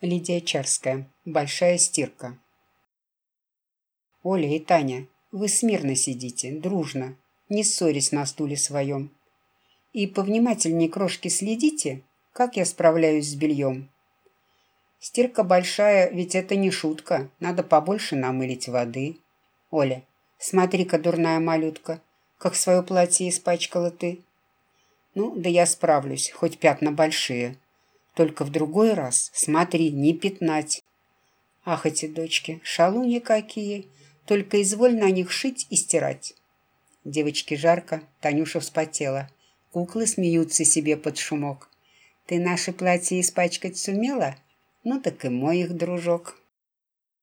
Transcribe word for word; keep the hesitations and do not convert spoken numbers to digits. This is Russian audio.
Лидия Чарская. Большая стирка. Оля и Таня, вы смирно сидите, дружно, не ссорясь на стуле своем. И повнимательнее крошки следите, как я справляюсь с бельем. Стирка большая, ведь это не шутка, надо побольше намылить воды. Оля, смотри-ка, дурная малютка, как свое платье испачкала ты. Ну, да я справлюсь, хоть пятна большие. Только в другой раз смотри, не пятнать. Ах, эти дочки, шалуньи какие, только изволь на них шить и стирать. Девочке жарко, Танюша вспотела. Куклы смеются себе под шумок. Ты наше платье испачкать сумела? Ну так и мой их, дружок.